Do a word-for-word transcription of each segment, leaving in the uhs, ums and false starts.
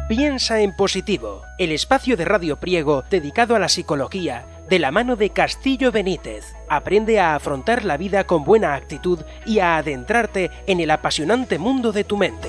Piensa en positivo, el espacio de Radio Priego dedicado a la psicología, de la mano de Castillo Benítez. Aprende a afrontar la vida con buena actitud y a adentrarte en el apasionante mundo de tu mente.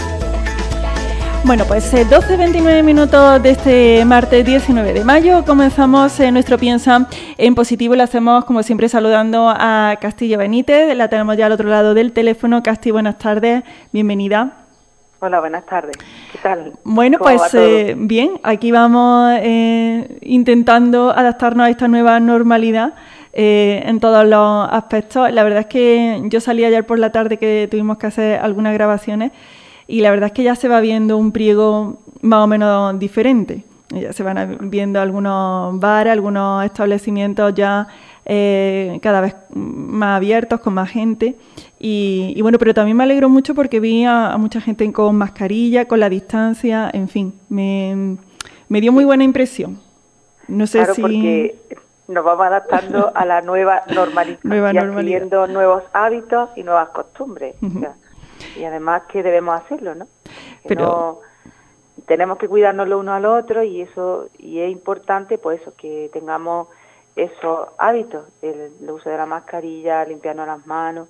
Bueno, pues eh, doce veintinueve minutos de este martes diecinueve de mayo comenzamos eh, nuestro Piensa en Positivo y lo hacemos como siempre saludando a Castillo Benítez. La tenemos ya al otro lado del teléfono. Casti, buenas tardes, bienvenida. Hola, buenas tardes. ¿Qué tal? Bueno, pues eh, bien, aquí vamos eh, intentando adaptarnos a esta nueva normalidad eh, en todos los aspectos. La verdad es que yo salí ayer por la tarde que tuvimos que hacer algunas grabaciones y la verdad es que ya se va viendo un Priego más o menos diferente. Ya se van viendo algunos bares, algunos establecimientos ya eh, cada vez más abiertos, con más gente. Y, y bueno, pero también me alegro mucho porque vi a, a mucha gente con mascarilla, con la distancia, en fin, me, me dio muy buena impresión. No sé claro, si... porque nos vamos adaptando a la nueva normalidad, nueva y normalidad. adquiriendo nuevos hábitos y nuevas costumbres. Uh-huh. O sea, y además que debemos hacerlo, ¿no? Que pero... no, tenemos que cuidarnos los unos a los otros y eso y es importante, pues eso, que tengamos esos hábitos, el, el uso de la mascarilla, limpiarnos las manos.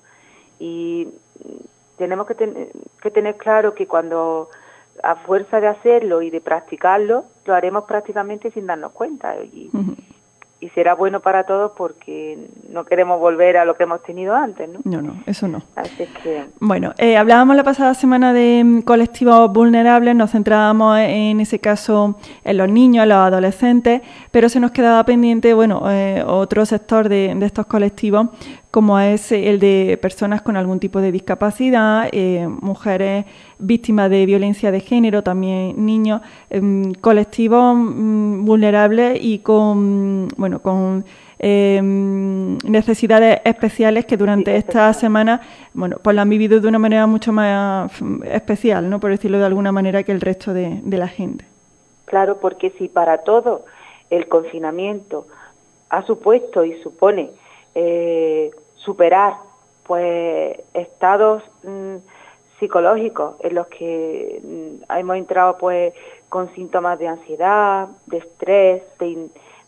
Y tenemos que, ten, que tener claro que cuando a fuerza de hacerlo y de practicarlo, lo haremos prácticamente sin darnos cuenta. Y, uh-huh. y será bueno para todos porque no queremos volver a lo que hemos tenido antes, ¿no? No, no, eso no. Así es que... Bueno, eh, hablábamos la pasada semana de colectivos vulnerables, nos centrábamos en ese caso en los niños, en los adolescentes, pero se nos quedaba pendiente, bueno, eh, otro sector de, de estos colectivos, como es el de personas con algún tipo de discapacidad, eh, mujeres víctimas de violencia de género, también niños, eh, colectivos mm, vulnerables y con, bueno, con eh, necesidades especiales que durante esta semana, bueno, pues lo han vivido de una manera mucho más especial, ¿no? Por decirlo de alguna manera, que el resto de, de la gente. Claro, porque si para todo el confinamiento ha supuesto y supone Eh, superar pues estados mm, psicológicos en los que mm, hemos entrado pues con síntomas de ansiedad, de estrés, de,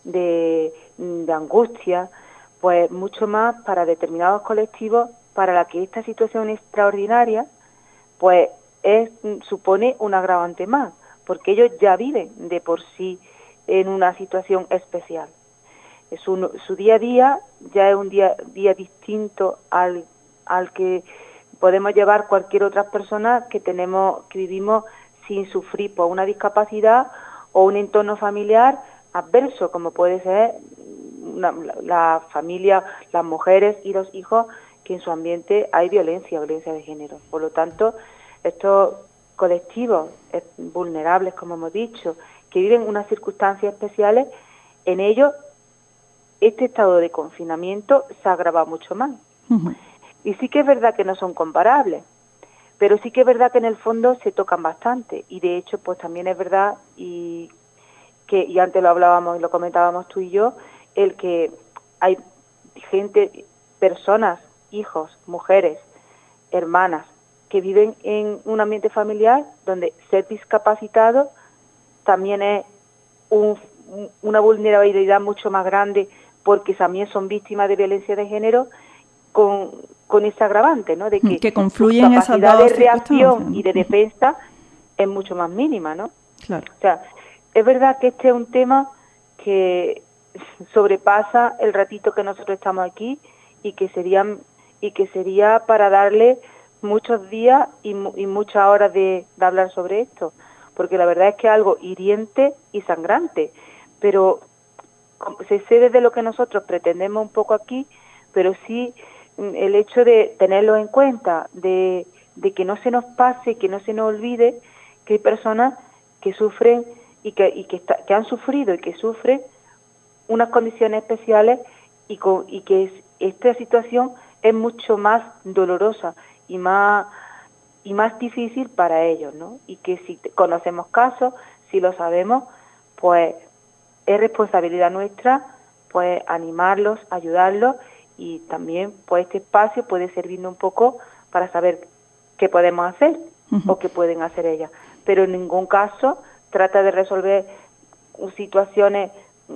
de, de angustia, pues mucho más para determinados colectivos para la que esta situación extraordinaria pues es, supone un agravante más, porque ellos ya viven de por sí en una situación especial. Su, su día a día ya es un día, día distinto al, al que podemos llevar cualquier otra persona que tenemos que vivimos sin sufrir por una discapacidad o un entorno familiar adverso, como puede ser una, la, la familia, las mujeres y los hijos, que en su ambiente hay violencia, violencia de género. Por lo tanto, estos colectivos vulnerables, como hemos dicho, que viven unas circunstancias especiales, en ellos este estado de confinamiento se agrava mucho más. Uh-huh. Y sí que es verdad que no son comparables, pero sí que es verdad que en el fondo se tocan bastante. Y de hecho, pues también es verdad, y que y antes lo hablábamos y lo comentábamos tú y yo, el que hay gente, personas, hijos, mujeres, hermanas, que viven en un ambiente familiar donde ser discapacitado también es un, una vulnerabilidad mucho más grande, porque también son víctimas de violencia de género con, con ese agravante, ¿no? De que, que confluyen su capacidad esas dos de reacción, ¿no?, y de uh-huh. defensa es mucho más mínima, ¿no? Claro. O sea, es verdad que este es un tema que sobrepasa el ratito que nosotros estamos aquí y que sería, y que sería para darle muchos días y, y muchas horas de, de hablar sobre esto, porque la verdad es que es algo hiriente y sangrante, pero se excede de lo que nosotros pretendemos un poco aquí, pero sí el hecho de tenerlo en cuenta, de, de que no se nos pase, que no se nos olvide que hay personas que sufren y que, y que, está, que han sufrido y que sufren unas condiciones especiales y, con, y que es, esta situación es mucho más dolorosa y más y más difícil para ellos, ¿no? Y que si conocemos casos, si lo sabemos, pues es responsabilidad nuestra pues animarlos, ayudarlos, y también pues este espacio puede servirnos un poco para saber qué podemos hacer uh-huh. o qué pueden hacer ellas. pero en ningún caso trata de resolver situaciones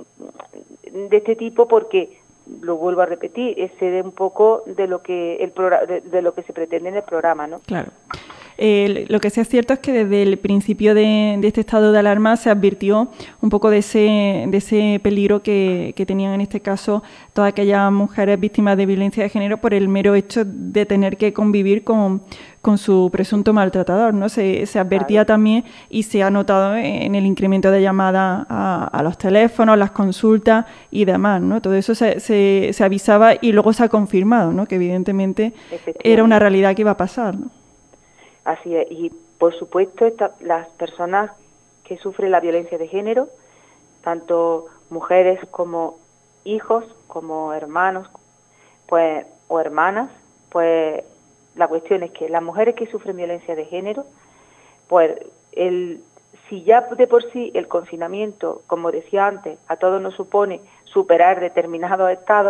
de este tipo, porque lo vuelvo a repetir, excede un poco de lo que el programa, de, de lo que se pretende en el programa, ¿no? Claro. Eh, lo que sí es cierto es que desde el principio de, de este estado de alarma se advirtió un poco de ese, de ese peligro que, que tenían en este caso todas aquellas mujeres víctimas de violencia de género por el mero hecho de tener que convivir con, con su presunto maltratador, ¿no? Se, se advertía claro. también, y se ha notado en el incremento de llamadas a, a los teléfonos, las consultas y demás, ¿no? Todo eso se, se, se avisaba y luego se ha confirmado, ¿no? Que evidentemente era una realidad que iba a pasar, ¿no? Así es, y por supuesto esta, las personas que sufren la violencia de género, tanto mujeres como hijos, como hermanos, pues o hermanas, pues la cuestión es que las mujeres que sufren violencia de género, pues el si ya de por sí el confinamiento, como decía antes, a todos nos supone superar determinados estados,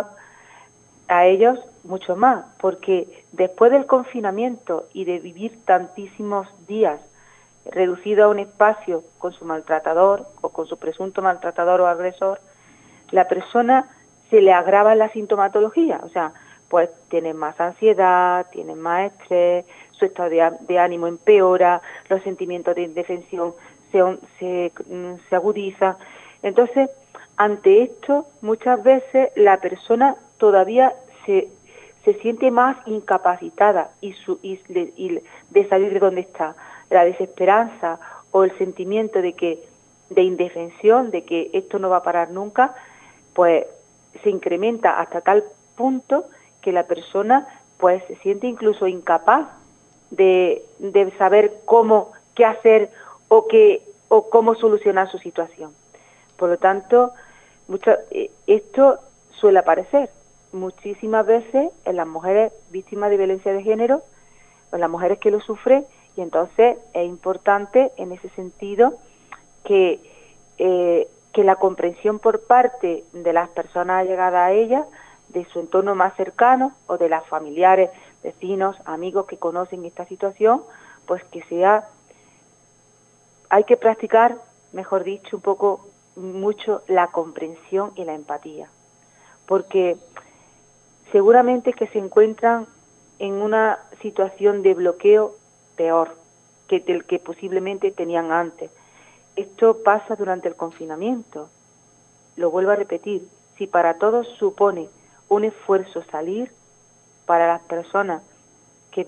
a ellos mucho más, porque después del confinamiento y de vivir tantísimos días reducido a un espacio con su maltratador o con su presunto maltratador o agresor, la persona se le agrava la sintomatología, o sea, pues tienen más ansiedad, tienen más estrés, su estado de, de ánimo empeora, los sentimientos de indefensión se, se, se agudizan. Entonces, ante esto, muchas veces la persona todavía se, se siente más incapacitada y, su, y, y de salir de donde está. La desesperanza o el sentimiento de que de indefensión, de que esto no va a parar nunca, pues se incrementa hasta tal punto que la persona pues se siente incluso incapaz de, de saber cómo, qué hacer o, qué, o cómo solucionar su situación. Por lo tanto, mucho, esto suele aparecer muchísimas veces en las mujeres víctimas de violencia de género, en las mujeres que lo sufren, y entonces es importante en ese sentido que, eh, que la comprensión por parte de las personas allegadas a ella, de su entorno más cercano o de las familiares, vecinos, amigos que conocen esta situación, pues que sea, hay que practicar, mejor dicho, un poco, mucho la comprensión y la empatía, porque seguramente que se encuentran en una situación de bloqueo peor que del que posiblemente tenían antes. Esto pasa durante el confinamiento. Lo vuelvo a repetir, si para todos supone un esfuerzo salir, para las personas que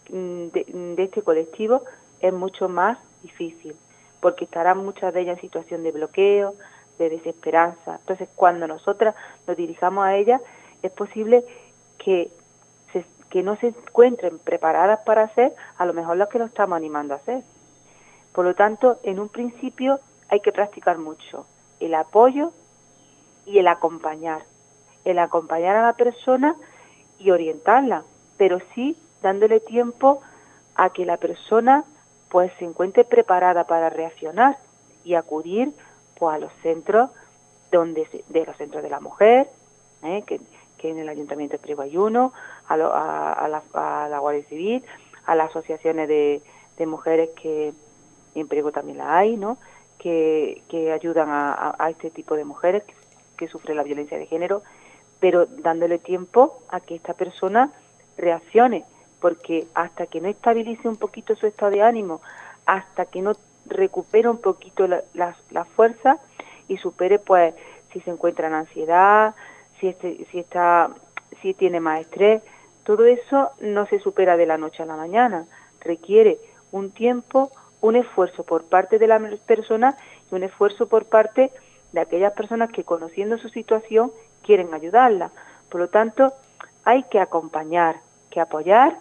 de, de este colectivo es mucho más difícil, porque estarán muchas de ellas en situación de bloqueo, de desesperanza. Entonces, cuando nosotras nos dirijamos a ellas, es posible que, se, que no se encuentren preparadas para hacer a lo mejor lo que lo estamos animando a hacer. Por lo tanto, en un principio hay que practicar mucho el apoyo y el acompañar. El acompañar a la persona y orientarla, pero sí dándole tiempo a que la persona pues se encuentre preparada para reaccionar y acudir pues a los centros donde se, de los centros de la mujer, ¿eh? que, que en el Ayuntamiento de Priego hay uno, a, lo, a, a, la, a la Guardia Civil, a las asociaciones de, de mujeres que en Priego también la hay, ¿no? que, que ayudan a, a, a este tipo de mujeres que, que sufren la violencia de género, pero dándole tiempo a que esta persona reaccione, porque hasta que no estabilice un poquito su estado de ánimo, hasta que no recupere un poquito la, la, la fuerza y supere, pues, si se encuentra en ansiedad, si, este, si, está, si tiene más estrés, todo eso no se supera de la noche a la mañana, requiere un tiempo, un esfuerzo por parte de la persona y un esfuerzo por parte de aquellas personas que, conociendo su situación, quieren ayudarla. Por lo tanto, hay que acompañar, que apoyar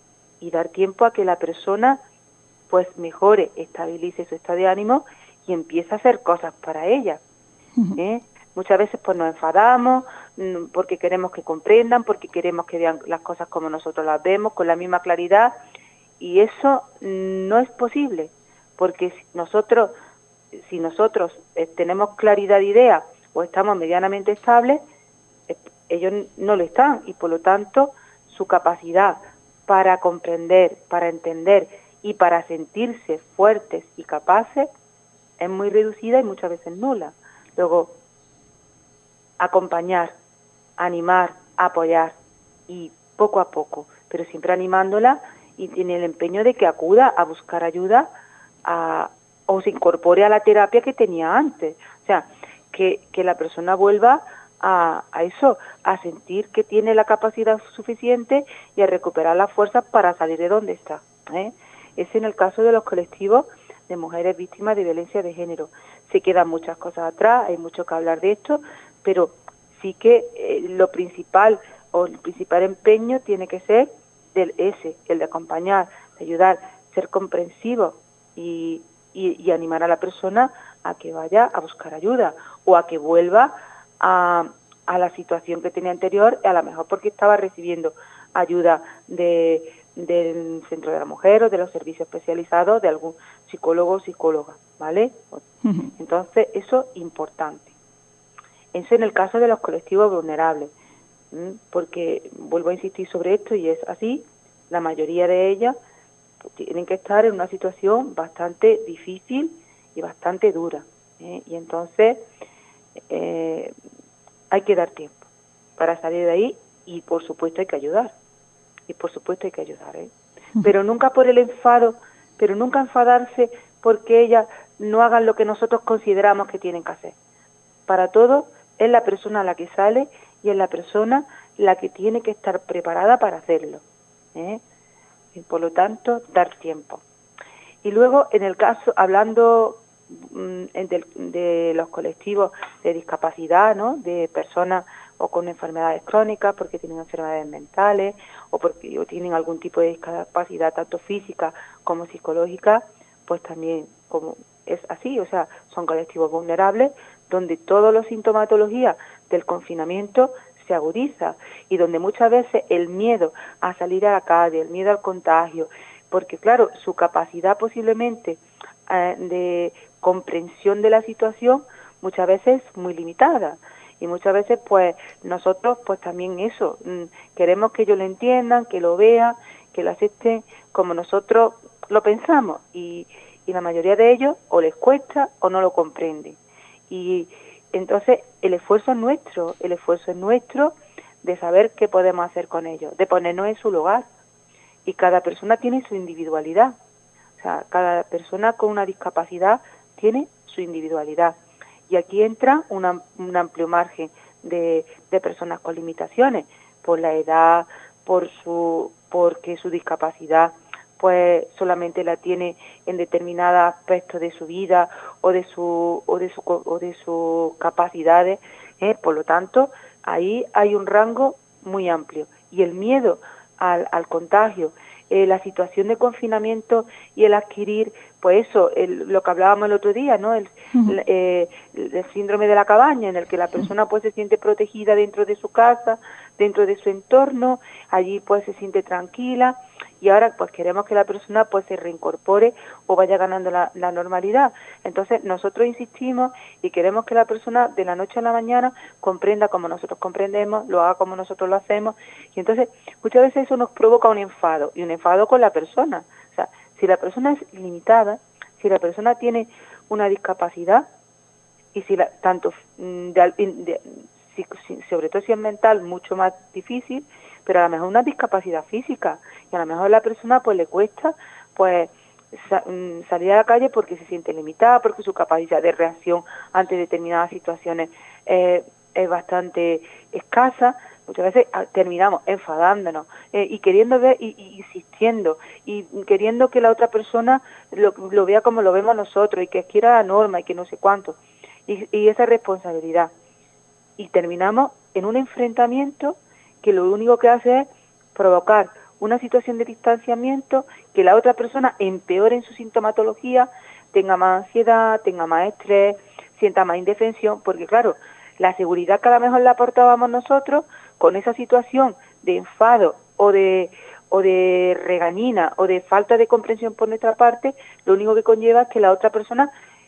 y dar tiempo a que la persona pues mejore, estabilice su estado de ánimo y empiece a hacer cosas para ella. Uh-huh. ¿eh? Muchas veces pues nos enfadamos porque queremos que comprendan, porque queremos que vean las cosas como nosotros las vemos, con la misma claridad, y eso no es posible, porque si nosotros, si nosotros eh, tenemos claridad de idea o estamos medianamente estables, eh, ellos no lo están, y por lo tanto su capacidad para comprender, para entender y para sentirse fuertes y capaces es muy reducida y muchas veces nula. Luego, acompañar, animar, apoyar y poco a poco, pero siempre animándola y tiene el empeño de que acuda a buscar ayuda a, o se incorpore a la terapia que tenía antes. O sea, que, que la persona vuelva a, a eso, a sentir que tiene la capacidad suficiente y a recuperar las fuerzas para salir de donde está, ¿eh? Es en el caso de los colectivos de mujeres víctimas de violencia de género. Se quedan muchas cosas atrás, hay mucho que hablar de esto, pero sí que eh, lo principal o el principal empeño tiene que ser del ese, el de acompañar, de ayudar, ser comprensivo y, y, y animar a la persona a que vaya a buscar ayuda o a que vuelva a, a la situación que tenía anterior, a lo mejor porque estaba recibiendo ayuda de, del Centro de la Mujer o de los servicios especializados de algún psicólogo o psicóloga, ¿vale? Uh-huh. Entonces, eso es importante. Eso en el caso de los colectivos vulnerables, porque vuelvo a insistir sobre esto y es así, la mayoría de ellas tienen que estar en una situación bastante difícil y bastante dura, ¿eh? Y entonces eh, hay que dar tiempo para salir de ahí y por supuesto hay que ayudar, y por supuesto hay que ayudar, ¿eh? Pero nunca por el enfado, pero nunca enfadarse porque ellas no hagan lo que nosotros consideramos que tienen que hacer. Para todo es la persona la que sale y es la persona la que tiene que estar preparada para hacerlo, ¿eh? Y por lo tanto, dar tiempo. Y luego, en el caso, hablando mmm, de, de los colectivos de discapacidad, ¿no?, de personas o con enfermedades crónicas, porque tienen enfermedades mentales o porque o tienen algún tipo de discapacidad tanto física como psicológica, pues también como es así, o sea, son colectivos vulnerables donde todas las sintomatologías del confinamiento se agudiza y donde muchas veces el miedo a salir a la calle, el miedo al contagio, porque claro, su capacidad posiblemente eh, de comprensión de la situación muchas veces es muy limitada y muchas veces pues nosotros pues también eso, mmm, queremos que ellos lo entiendan, que lo vean, que lo acepten como nosotros lo pensamos y, y la mayoría de ellos o les cuesta o no lo comprenden. Y entonces el esfuerzo es nuestro, el esfuerzo es nuestro de saber qué podemos hacer con ellos, de ponernos en su lugar. Y cada persona tiene su individualidad. O sea, cada persona con una discapacidad tiene su individualidad. Y aquí entra una, un amplio margen de, de personas con limitaciones, por la edad, por su, porque su discapacidad pues solamente la tiene en determinados aspectos de su vida o de su o de su o de sus capacidades, ¿eh? Por lo tanto, ahí hay un rango muy amplio y el miedo al, al contagio, eh, la situación de confinamiento y el adquirir, pues eso, el, lo que hablábamos el otro día, ¿no? El, uh-huh. el, eh, el síndrome de la cabaña, en el que la persona pues se siente protegida dentro de su casa, dentro de su entorno, allí pues se siente tranquila y ahora pues queremos que la persona pues se reincorpore o vaya ganando la, la normalidad. Entonces nosotros insistimos y queremos que la persona de la noche a la mañana comprenda como nosotros comprendemos, lo haga como nosotros lo hacemos y entonces muchas veces eso nos provoca un enfado y un enfado con la persona. O sea, si la persona es limitada, si la persona tiene una discapacidad y si la, tanto de, de, si, si, sobre todo si es mental, mucho más difícil, pero a lo mejor una discapacidad física y a lo mejor a la persona pues le cuesta pues sa, salir a la calle porque se siente limitada, porque su capacidad de reacción ante determinadas situaciones eh, es bastante escasa. Muchas veces terminamos enfadándonos eh, y queriendo ver y, y insistiendo y queriendo que la otra persona lo, lo vea como lo vemos nosotros y que quiera la norma y que no sé cuánto y, y esa responsabilidad y terminamos en un enfrentamiento que lo único que hace es provocar una situación de distanciamiento, que la otra persona empeore en su sintomatología, tenga más ansiedad, tenga más estrés, sienta más indefensión, porque claro, la seguridad que a lo mejor le aportábamos nosotros con esa situación de enfado o de o de regañina o de falta de comprensión por nuestra parte, lo único que conlleva es que la otra persona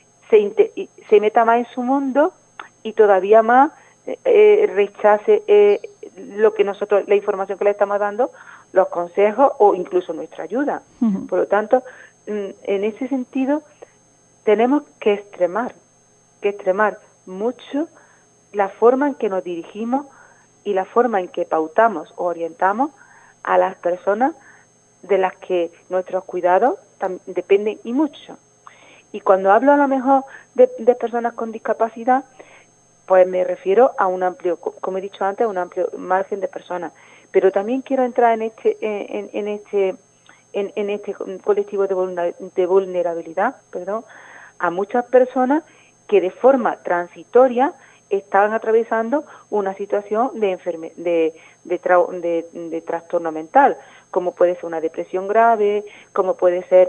se, se meta más en su mundo y todavía más eh, rechace eh, lo que nosotros, la información que le estamos dando los consejos o incluso nuestra ayuda. Uh-huh. Por lo tanto, en ese sentido, tenemos que extremar, que extremar mucho la forma en que nos dirigimos y la forma en que pautamos o orientamos a las personas de las que nuestros cuidados dependen y mucho. Y cuando hablo a lo mejor de, de personas con discapacidad, pues me refiero a un amplio, como he dicho antes, a un amplio margen de personas. Pero también quiero entrar en este, en, en este, en, en este colectivo de, de vulnerabilidad, perdón, a muchas personas que de forma transitoria están atravesando una situación de enferme, de, de, tra, de, de trastorno mental, como puede ser una depresión grave, como puede ser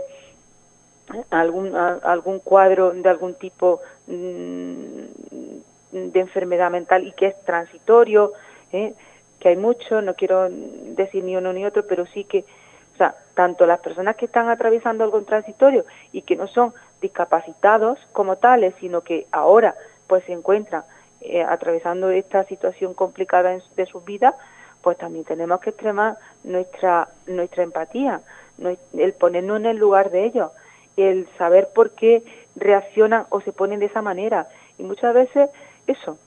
algún algún cuadro de algún tipo mmm, de enfermedad mental y que es transitorio, ¿eh? Que hay mucho, no quiero decir ni uno ni otro, pero sí que, o sea, tanto las personas que están atravesando algo transitorio y que no son discapacitados como tales, sino que ahora pues se encuentran eh, atravesando esta situación complicada en, de sus vidas, pues también tenemos que extremar nuestra nuestra empatía, el ponernos en el lugar de ellos, el saber por qué reaccionan o se ponen de esa manera. Y muchas veces eso,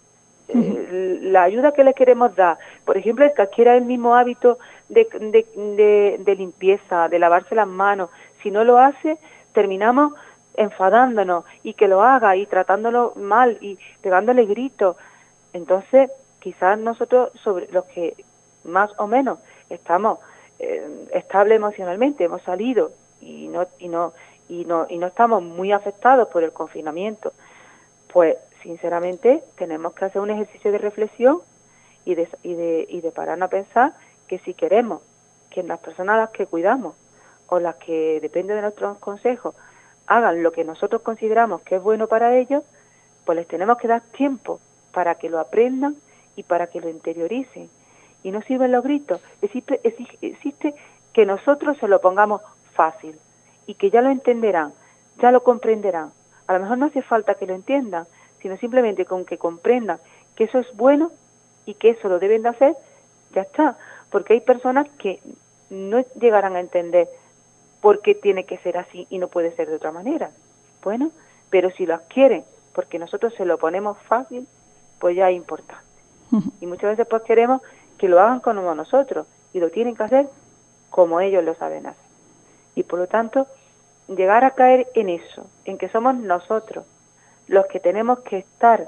eh, la ayuda que les queremos dar, por ejemplo, el que adquiera el mismo hábito de, de, de, de limpieza, de lavarse las manos, si no lo hace, terminamos enfadándonos y que lo haga y tratándolo mal y pegándole gritos. Entonces, quizás nosotros, sobre los que más o menos estamos eh, estables emocionalmente, hemos salido y no y no y no y no estamos muy afectados por el confinamiento, pues sinceramente tenemos que hacer un ejercicio de reflexión y de y de y de pararnos a pensar que si queremos que las personas a las que cuidamos o las que dependen de nuestros consejos hagan lo que nosotros consideramos que es bueno para ellos, pues les tenemos que dar tiempo para que lo aprendan y para que lo interioricen. Y no sirven los gritos, existe, existe que nosotros se lo pongamos fácil y que ya lo entenderán, ya lo comprenderán. A lo mejor no hace falta que lo entiendan, sino simplemente con que comprendan que eso es bueno y que eso lo deben de hacer, ya está. Porque hay personas que no llegarán a entender por qué tiene que ser así y no puede ser de otra manera. Bueno, pero si lo adquieren porque nosotros se lo ponemos fácil, pues ya es importante. Y muchas veces pues queremos que lo hagan como nosotros y lo tienen que hacer como ellos lo saben hacer. Y por lo tanto, llegar a caer en eso, en que somos nosotros los que tenemos que estar,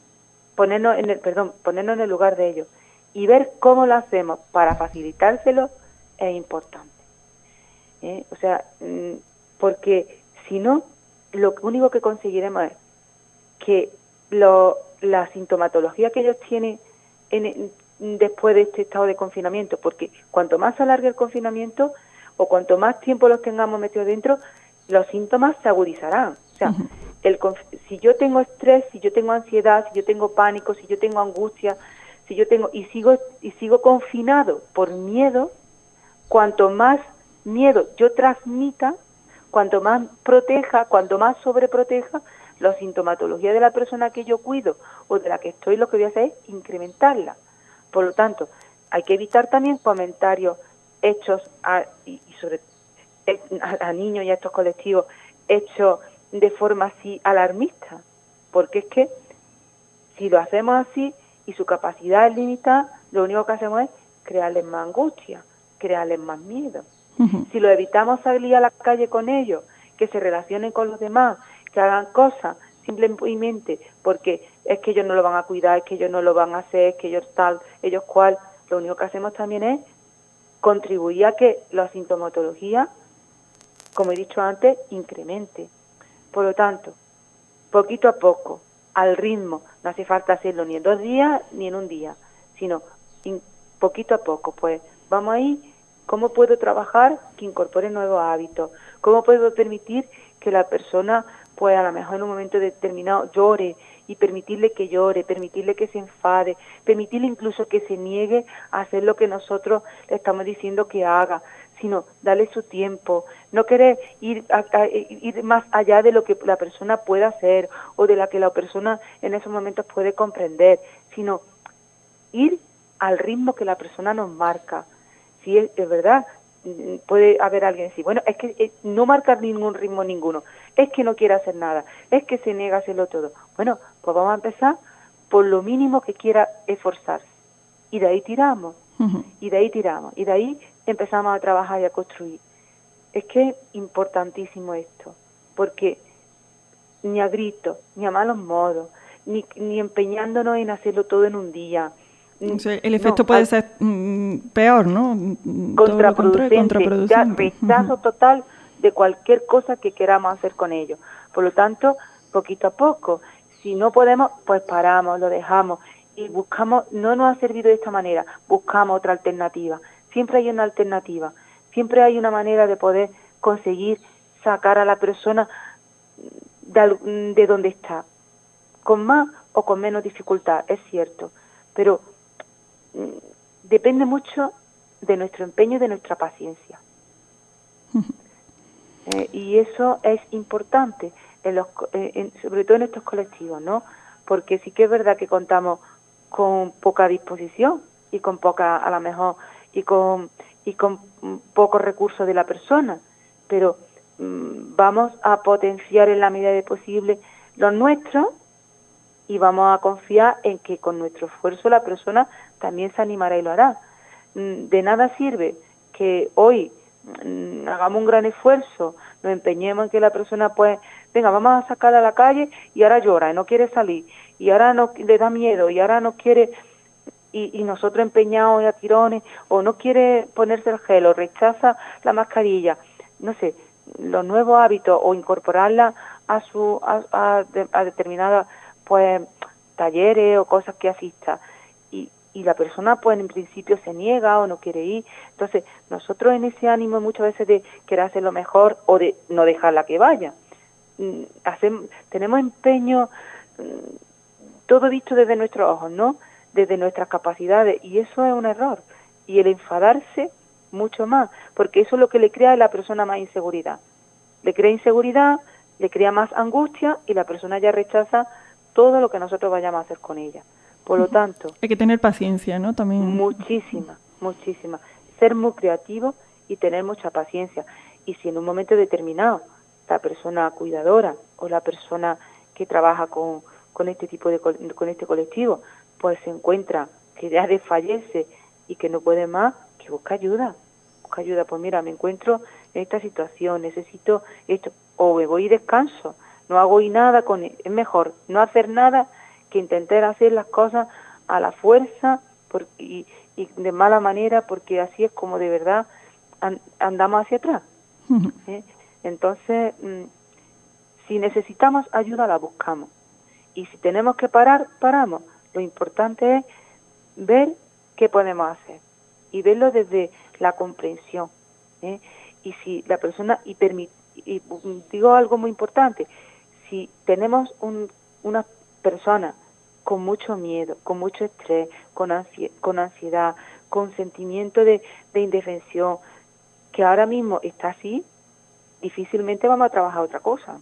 ponernos en el, perdón, ponernos en el lugar de ellos y ver cómo lo hacemos para facilitárselo, es importante. ¿Eh? O sea, porque si no, lo único que conseguiremos es que lo, la sintomatología que ellos tienen en, después de este estado de confinamiento, porque cuanto más se alargue el confinamiento o cuanto más tiempo los tengamos metidos dentro, los síntomas se agudizarán. O sea, uh-huh. el, si yo tengo estrés, si yo tengo ansiedad, si yo tengo pánico, si yo tengo angustia, si yo tengo y sigo y sigo confinado por miedo, cuanto más miedo yo transmita, cuanto más proteja, cuanto más sobreproteja, la sintomatología de la persona que yo cuido o de la que estoy, lo que voy a hacer es incrementarla. Por lo tanto, hay que evitar también comentarios hechos a, y, y sobre a, a niños y a estos colectivos hechos de forma así alarmista, porque es que si lo hacemos así y su capacidad es limitada, lo único que hacemos es crearles más angustia, crearles más miedo. Uh-huh. Si lo evitamos salir a la calle con ellos, que se relacionen con los demás, que hagan cosas simplemente porque es que ellos no lo van a cuidar, es que ellos no lo van a hacer, es que ellos tal, ellos cual, lo único que hacemos también es contribuir a que la sintomatología, como he dicho antes, incremente. Por lo tanto, poquito a poco, al ritmo, no hace falta hacerlo ni en dos días ni en un día, sino in, poquito a poco, pues vamos ahí. ¿Cómo puedo trabajar que incorpore nuevos hábitos? ¿Cómo puedo permitir que la persona, pues a lo mejor en un momento determinado llore y permitirle que llore, permitirle que se enfade, permitirle incluso que se niegue a hacer lo que nosotros le estamos diciendo que haga, sino darle su tiempo, no querer ir, a, a, ir más allá de lo que la persona puede hacer o de la que la persona en esos momentos puede comprender, sino ir al ritmo que la persona nos marca. sí es, es verdad, puede haber alguien así, bueno, es que eh, no marcar ningún ritmo ninguno, es que no quiere hacer nada, es que se niega a hacerlo todo. Bueno, pues vamos a empezar por lo mínimo que quiera esforzarse, y de ahí tiramos, uh-huh. y de ahí tiramos, y de ahí empezamos a trabajar y a construir. Es que es importantísimo esto, porque ni a gritos, ni a malos modos, ni, ni empeñándonos en hacerlo todo en un día. O sea, el efecto no, puede al, ser mm, peor, ¿no? Contraproducente, contrario, ya rechazo uh-huh. total de cualquier cosa que queramos hacer con ello. Por lo tanto, poquito a poco, si no podemos, pues paramos, lo dejamos y buscamos, no nos ha servido de esta manera, buscamos otra alternativa. Siempre hay una alternativa, siempre hay una manera de poder conseguir sacar a la persona de, de donde está, con más o con menos dificultad, es cierto, pero depende mucho de nuestro empeño y de nuestra paciencia. eh, y eso es importante, en los, eh, en, sobre todo en estos colectivos, ¿no? Porque sí que es verdad que contamos con poca disposición y con poca, a lo mejor, y con, y con pocos recursos de la persona, pero mmm, vamos a potenciar en la medida de posible los nuestros y vamos a confiar en que con nuestro esfuerzo la persona también se animará y lo hará. De nada sirve que hoy mmm, hagamos un gran esfuerzo, nos empeñemos en que la persona pues, venga, vamos a sacarla a la calle y ahora llora y no quiere salir, y ahora no le da miedo, y ahora no quiere, y, y nosotros empeñados a tirones, o no quiere ponerse el gel, o rechaza la mascarilla, no sé, los nuevos hábitos, o incorporarla a su a, a, de, a determinadas pues talleres o cosas que asista, y, y la persona pues en principio se niega o no quiere ir. Entonces nosotros en ese ánimo muchas veces de querer hacer lo mejor o de no dejarla que vaya, hacemos, tenemos empeño, todo visto desde nuestros ojos, ¿no? Desde nuestras capacidades, y eso es un error, y el enfadarse mucho más, porque eso es lo que le crea a la persona más inseguridad, le crea inseguridad, le crea más angustia, y la persona ya rechaza todo lo que nosotros vayamos a hacer con ella. Por lo tanto, hay que tener paciencia, ¿no? También muchísima, muchísima, ser muy creativo y tener mucha paciencia. Y si en un momento determinado la persona cuidadora o la persona que trabaja con, con este tipo de con este colectivo pues se encuentra que ya desfallece y que no puede más, que busca ayuda, busca ayuda. Pues mira, me encuentro en esta situación, necesito esto, o me voy y descanso, no hago y nada con él. Es mejor no hacer nada que intentar hacer las cosas a la fuerza por, y, y de mala manera, porque así es como de verdad and, andamos hacia atrás. Uh-huh. ¿eh? Entonces, mmm, si necesitamos ayuda, la buscamos. Y si tenemos que parar, paramos. Lo importante es ver qué podemos hacer y verlo desde la comprensión. ¿eh? Y si la persona, y, permit, y digo algo muy importante, si tenemos un, una persona con mucho miedo, con mucho estrés, con, ansi con ansiedad, con sentimiento de, de indefensión, que ahora mismo está así, difícilmente vamos a trabajar otra cosa.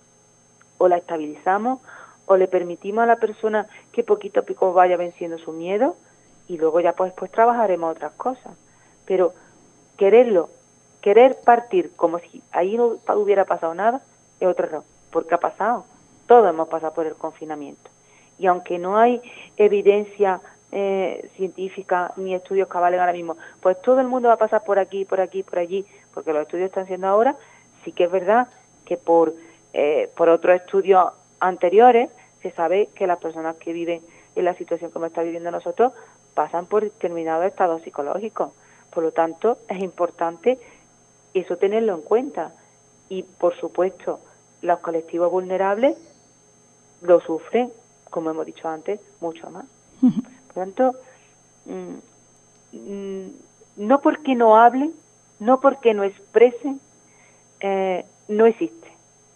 O la estabilizamos, o le permitimos a la persona que poquito a poco vaya venciendo su miedo, y luego ya pues, pues trabajaremos otras cosas. Pero quererlo, querer partir como si ahí no hubiera pasado nada, es otro error, porque ha pasado. Todos hemos pasado por el confinamiento. Y aunque no hay evidencia eh, científica ni estudios que avalen ahora mismo, pues todo el mundo va a pasar por aquí, por aquí, por allí, porque los estudios están siendo ahora. Sí que es verdad que por, eh, por otros estudios anteriores se sabe que las personas que viven en la situación como está viviendo nosotros pasan por determinados estados psicológicos. Por lo tanto, es importante eso tenerlo en cuenta. Y, por supuesto, los colectivos vulnerables lo sufren, como hemos dicho antes, mucho más. Por lo tanto, mmm, no porque no hablen, no porque no expresen, eh, no existe.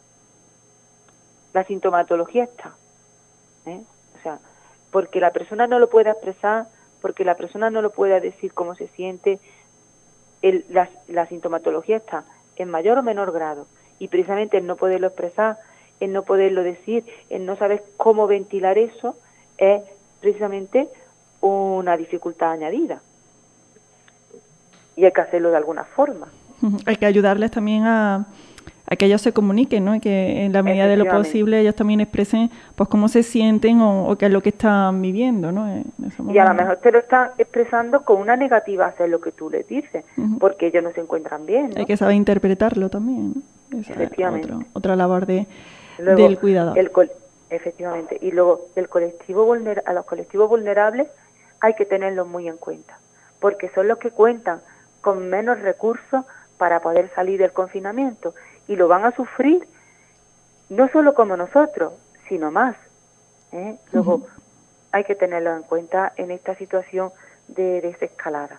La sintomatología está. ¿eh? O sea, porque la persona no lo pueda expresar, porque la persona no lo pueda decir cómo se siente, el, la, la sintomatología está en mayor o menor grado. Y precisamente el no poderlo expresar, el no poderlo decir, el no saber cómo ventilar eso, es precisamente una dificultad añadida. y hay que hacerlo de alguna forma. Hay que ayudarles también a, a que ellos se comuniquen, ¿no? Y que en la medida de lo posible ellos también expresen pues cómo se sienten o, o qué es lo que están viviendo, ¿no? En ese y a lo mejor te lo están expresando con una negativa hacia lo que tú les dices, uh-huh. porque ellos no se encuentran bien, ¿no? Hay que saber interpretarlo también, ¿no? Esa efectivamente. Es otro, otra labor de, luego, del cuidador. El col- efectivamente. Y luego el colectivo vulner- a los colectivos vulnerables hay que tenerlos muy en cuenta, porque son los que cuentan con menos recursos para poder salir del confinamiento y lo van a sufrir no solo como nosotros, sino más. ¿eh? Luego uh-huh. hay que tenerlo en cuenta en esta situación de desescalada.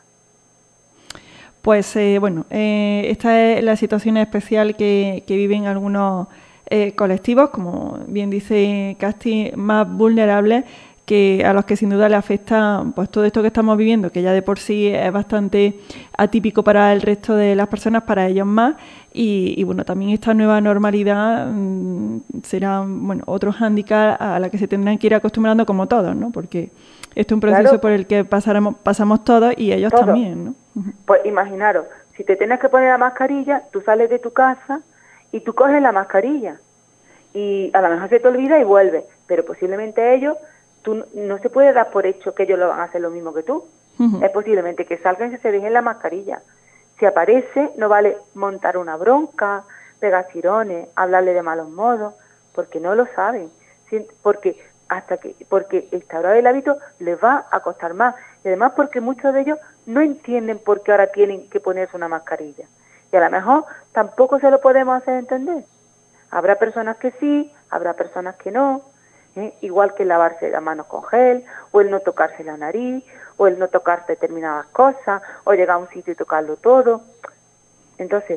Pues eh, bueno, eh, esta es la situación especial que, que viven algunos eh, colectivos, como bien dice Casti, más vulnerables, que a los que sin duda le afecta pues todo esto que estamos viviendo, que ya de por sí es bastante atípico para el resto de las personas, para ellos más, y, y bueno, también esta nueva normalidad mmm, será bueno otro hándicap a la que se tendrán que ir acostumbrando como todos, ¿no? Porque esto es un proceso claro. por el que pasaremos, pasamos todos y ellos Todo. también, ¿no? Pues imaginaros, si te tienes que poner la mascarilla, tú sales de tu casa y tú coges la mascarilla y a lo mejor se te olvida y vuelves, pero posiblemente ellos tú no se puede dar por hecho que ellos lo van a hacer lo mismo que tú. Uh-huh. Es posiblemente que salgan y se dejen la mascarilla. Si aparece, no vale montar una bronca, pegar tirones, hablarle de malos modos, porque no lo saben. Porque hasta que porque instaurar el hábito les va a costar más. Y además porque muchos de ellos no entienden por qué ahora tienen que ponerse una mascarilla. Y a lo mejor tampoco se lo podemos hacer entender. Habrá personas que sí, habrá personas que no. ¿Eh? Igual que lavarse las manos con gel, o el no tocarse la nariz, o el no tocar determinadas cosas, o llegar a un sitio y tocarlo todo. Entonces,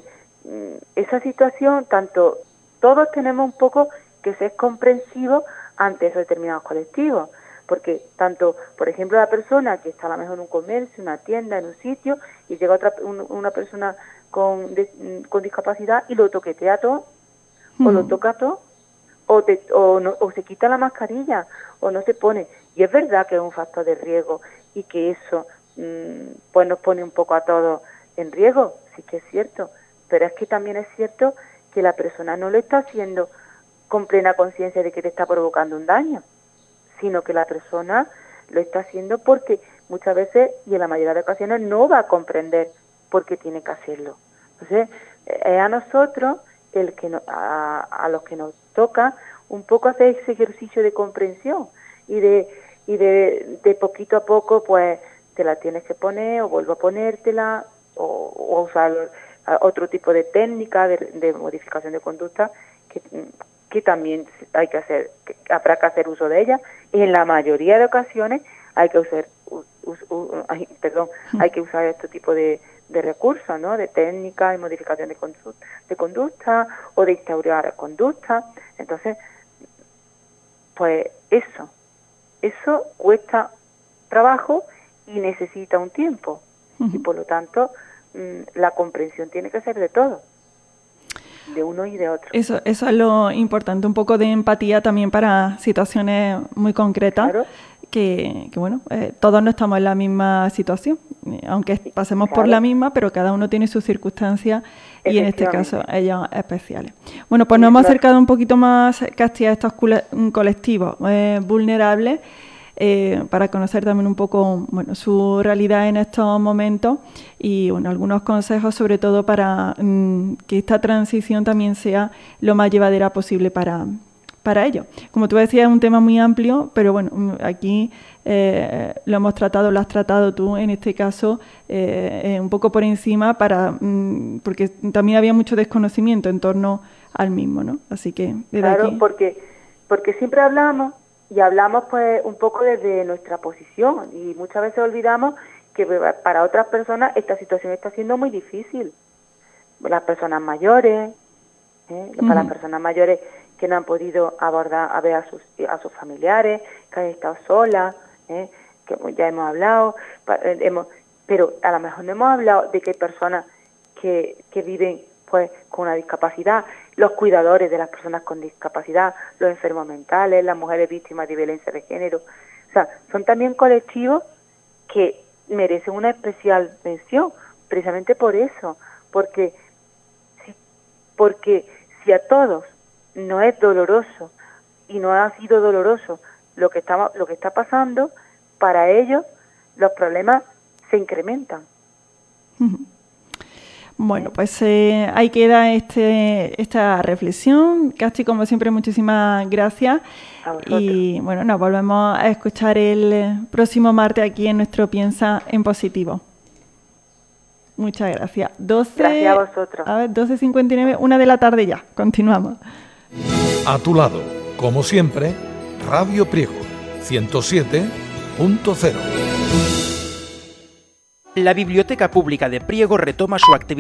esa situación, tanto todos tenemos un poco que ser comprensivos ante esos determinados colectivos, porque tanto, por ejemplo, la persona que está a lo mejor en un comercio, una tienda, en un sitio, y llega otra un, una persona con, de, con discapacidad y lo toquetea todo, mm. o lo toca todo, O, te, o, no, o se quita la mascarilla o no se pone. Y es verdad que es un factor de riesgo y que eso mmm, pues nos pone un poco a todos en riesgo, sí que es cierto, pero es que también es cierto que la persona no lo está haciendo con plena conciencia de que te está provocando un daño, sino que la persona lo está haciendo porque muchas veces y en la mayoría de ocasiones no va a comprender por qué tiene que hacerlo. Entonces es a nosotros el que no, a, a los que nos toca un poco hacer ese ejercicio de comprensión y de y de, de poquito a poco pues te la tienes que poner o vuelvo a ponértela o, o usar otro tipo de técnica de, de modificación de conducta que, que también hay que hacer, que habrá que hacer uso de ella y en la mayoría de ocasiones hay que usar us, us, us, ay, perdón hay que usar este tipo de de recursos, ¿no? De técnicas y modificación de conducta, de conducta o de instaurar conducta. Entonces, pues eso, eso cuesta trabajo y necesita un tiempo. Uh-huh. Y por lo tanto, mmm, la comprensión tiene que ser de todos, de uno y de otro. Eso, eso es lo importante, un poco de empatía también para situaciones muy concretas. Claro. Que, que bueno, eh, todos no estamos en la misma situación, aunque pasemos claro. por la misma, pero cada uno tiene sus circunstancias y en este caso ellas especiales. Bueno, pues nos hemos acercado un poquito más, Casti, a estos colectivos eh, vulnerables eh, para conocer también un poco bueno, su realidad en estos momentos y bueno, algunos consejos sobre todo para mm, que esta transición también sea lo más llevadera posible para para ello. Como tú decías, es un tema muy amplio, pero bueno, aquí eh, lo hemos tratado, lo has tratado tú en este caso eh, un poco por encima para mm, porque también había mucho desconocimiento en torno al mismo, ¿no? Así que desde claro, aquí... porque porque siempre hablamos y hablamos pues un poco desde nuestra posición y muchas veces olvidamos que para otras personas esta situación está siendo muy difícil. Las personas mayores, ¿eh? Uh-huh. Para las personas mayores que no han podido abordar a ver a sus a sus familiares, que han estado solas, ¿eh? Que ya hemos hablado, hemos, pero a lo mejor no hemos hablado de que hay personas que, que viven pues con una discapacidad, los cuidadores de las personas con discapacidad, los enfermos mentales, las mujeres víctimas de violencia de género. O sea, son también colectivos que merecen una especial mención, precisamente por eso, porque si, porque si a todos no es doloroso y no ha sido doloroso lo que está, lo que está pasando, para ellos los problemas se incrementan. Bueno, pues eh, ahí queda este, esta reflexión. Casti, como siempre, muchísimas gracias. Y bueno, nos volvemos a escuchar el próximo martes aquí en nuestro Piensa en Positivo. Muchas gracias. doce, gracias a vosotros. A ver, doce cincuenta y nueve, una de la tarde ya. Continuamos. A tu lado, como siempre, Radio Priego, ciento siete punto cero. La Biblioteca Pública de Priego retoma su actividad